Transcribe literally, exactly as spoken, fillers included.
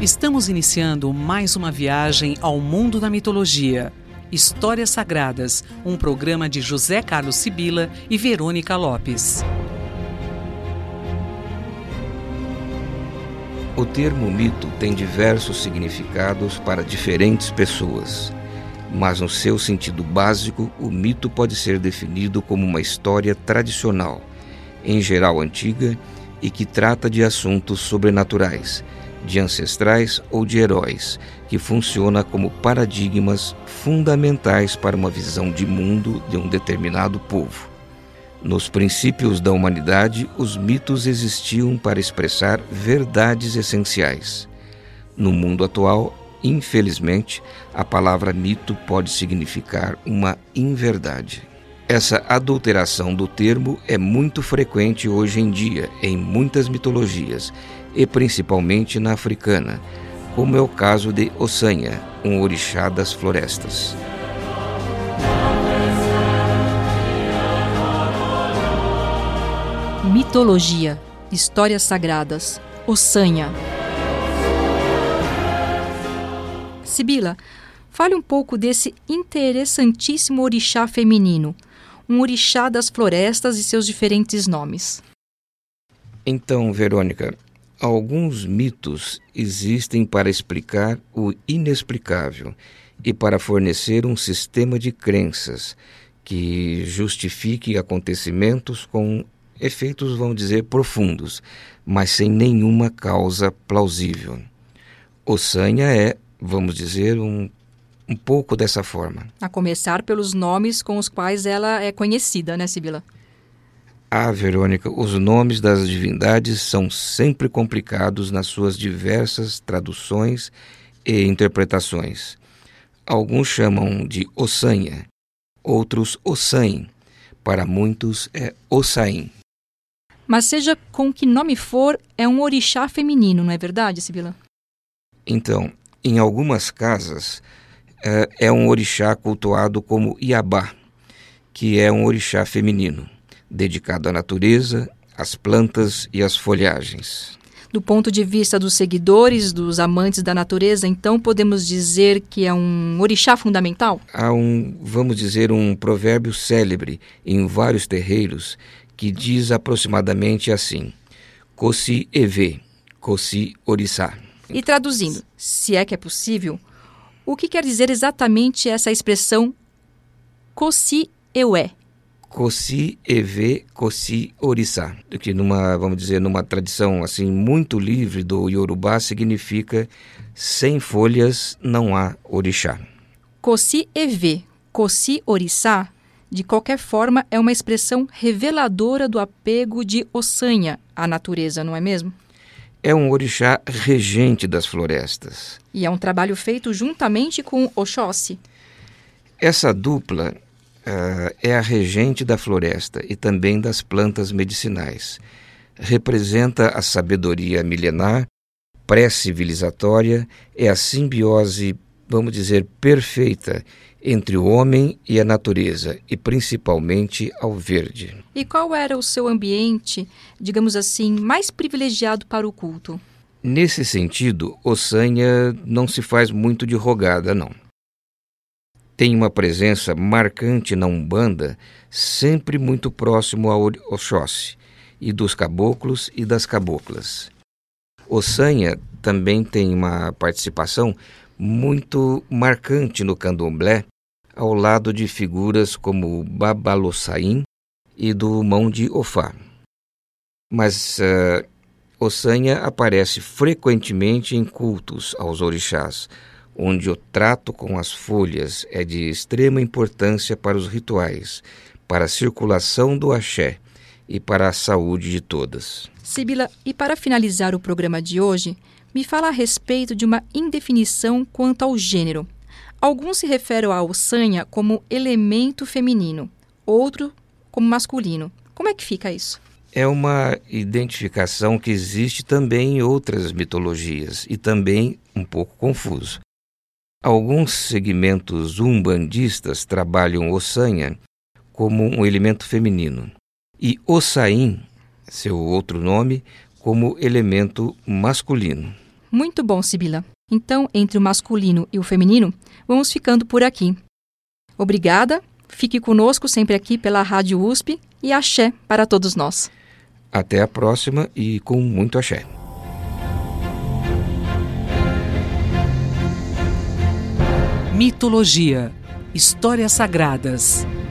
Estamos iniciando mais uma viagem ao mundo da mitologia. Histórias Sagradas, um programa de José Carlos Sibila e Verônica Lopes. O termo mito tem diversos significados para diferentes pessoas, mas no seu sentido básico, o mito pode ser definido como uma história tradicional, em geral antiga, e que trata de assuntos sobrenaturais, de ancestrais ou de heróis, que funciona como paradigmas fundamentais para uma visão de mundo de um determinado povo. Nos princípios da humanidade, os mitos existiam para expressar verdades essenciais. No mundo atual, infelizmente, a palavra mito pode significar uma inverdade. Essa adulteração do termo é muito frequente hoje em dia em muitas mitologias, e principalmente na africana, como é o caso de Ossanha, um orixá das florestas. Mitologia, histórias sagradas, Ossanha. Sibila, fale um pouco desse interessantíssimo orixá feminino, um orixá das florestas e seus diferentes nomes. Então, Verônica, alguns mitos existem para explicar o inexplicável e para fornecer um sistema de crenças que justifique acontecimentos com efeitos, vamos dizer, profundos, mas sem nenhuma causa plausível. Ossanha é, vamos dizer, um, um pouco dessa forma. A começar pelos nomes com os quais ela é conhecida, né, Sibila? Ah, Verônica, os nomes das divindades são sempre complicados nas suas diversas traduções e interpretações. Alguns chamam de Ossanha, outros Ossain, para muitos é Ossain. Mas seja com que nome for, é um orixá feminino, não é verdade, Sibila? Então, em algumas casas, é, é um orixá cultuado como Iabá, que é um orixá feminino, dedicado à natureza, às plantas e às folhagens. Do ponto de vista dos seguidores, dos amantes da natureza, então podemos dizer que é um orixá fundamental? Há um, vamos dizer, um provérbio célebre em vários terreiros que diz aproximadamente assim: Kosi Eve, Kosi Orissá. E traduzindo, se é que é possível, o que quer dizer exatamente essa expressão Kosi Ewe? Kosi Eve, Kosi Orissá, que numa, vamos dizer, numa tradição assim muito livre do Yorubá significa sem folhas não há orixá. Kosi Eve, Kosi Orissá, de qualquer forma, é uma expressão reveladora do apego de Ossanha à natureza, não é mesmo? É um orixá regente das florestas. E é um trabalho feito juntamente com Oxóssi. Essa dupla Uh, é a regente da floresta e também das plantas medicinais. Representa a sabedoria milenar, pré-civilizatória, é a simbiose, vamos dizer, perfeita entre o homem e a natureza, e principalmente ao verde. E qual era o seu ambiente, digamos assim, mais privilegiado para o culto? Nesse sentido, Ossanha não se faz muito de rogada, não. Tem uma presença marcante na Umbanda, sempre muito próximo ao Oxóssi, e dos caboclos e das caboclas. Ossanha também tem uma participação muito marcante no candomblé, ao lado de figuras como o Babalossain e do Mão de Ofá. Mas uh, Ossanha aparece frequentemente em cultos aos orixás, onde o trato com as folhas é de extrema importância para os rituais, para a circulação do axé e para a saúde de todas. Sibila, e para finalizar o programa de hoje, me fala a respeito de uma indefinição quanto ao gênero. Alguns se referem à Ossanha como elemento feminino, outro como masculino. Como é que fica isso? É uma identificação que existe também em outras mitologias e também um pouco confuso. Alguns segmentos umbandistas trabalham Ossanha como um elemento feminino e Ossain, seu outro nome, como elemento masculino. Muito bom, Sibila. Então, entre o masculino e o feminino, vamos ficando por aqui. Obrigada, fique conosco sempre aqui pela Rádio U S P e axé para todos nós. Até a próxima e com muito axé. Mitologia, histórias sagradas.